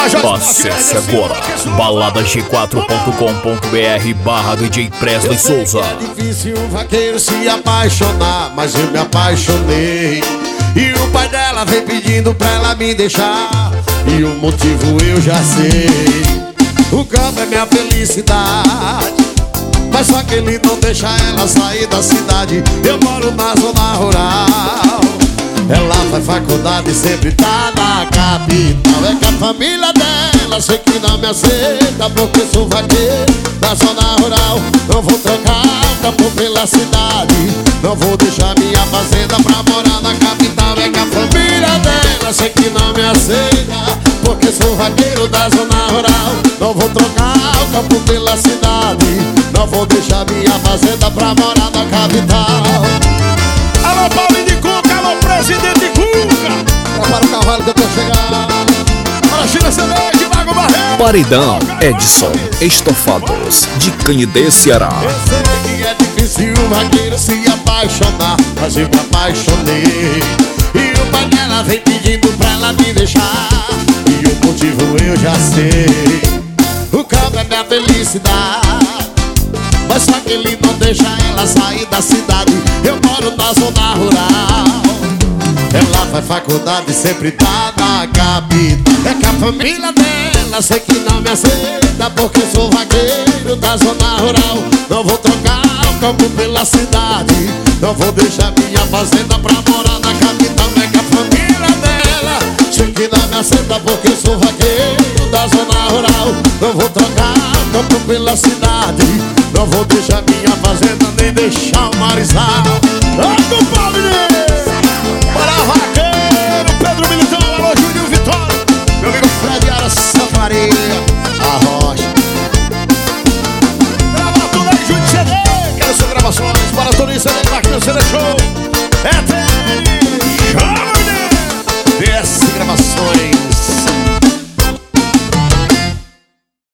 Acesse agora baladag4.com.br/DJ Presley Souza. É difícil um vaqueiro se apaixonar, mas eu me apaixonei. E o pai dela vem pedindo pra ela me deixar, e o motivo eu já sei. O campo é minha felicidade, mas só que ele não deixa ela sair da cidade. Eu moro na zona rural, ela faz faculdade e sempre tá na capital. É que a família dela sei que não me aceita, porque sou vaqueiro da zona rural. Não vou trocar o campo pela cidade, não vou deixar minha fazenda pra morar na capital. É que a família dela sei que não me aceita, porque sou vaqueiro da zona rural. Não vou trocar o campo pela cidade, não vou deixar minha fazenda pra morar na capital. Alô, Paulinho de Cuca, alô, presidente Cuca. Prepara o cavalo que eu tô chegando. Para China Celeste, Mago Barreiro. Paredão Edson Estofados de Canidê, Ceará. Eu sei que é difícil o vaqueiro se apaixonar, mas eu me apaixonei. E o pai dela vem pedindo pra ela me deixar, e o motivo eu já sei. O campo é minha felicidade, mas só que ele não deixa ela sair da cidade. Eu moro na zona rural, ela faz faculdade e sempre tá na capital. É que a família dela sei que não me aceita, porque sou vaqueiro da zona rural. Não vou trocar o campo pela cidade, não vou deixar minha fazenda pra morar na capital. É que a família dela sei que não me aceita, porque sou vaqueiro da zona rural. Não vou trocar o campo pela cidade, não vou deixar minha fazenda, nem deixar o marizal. Ô, compadre! Para vaqueiro, Pedro Militão, alô, Júnior Vitória. Meu amigo Fred Ara Safaria, a Rocha. Grava tudo aí, Júnior CD. Quero ser gravações para todo isso aí, máquina CD Show.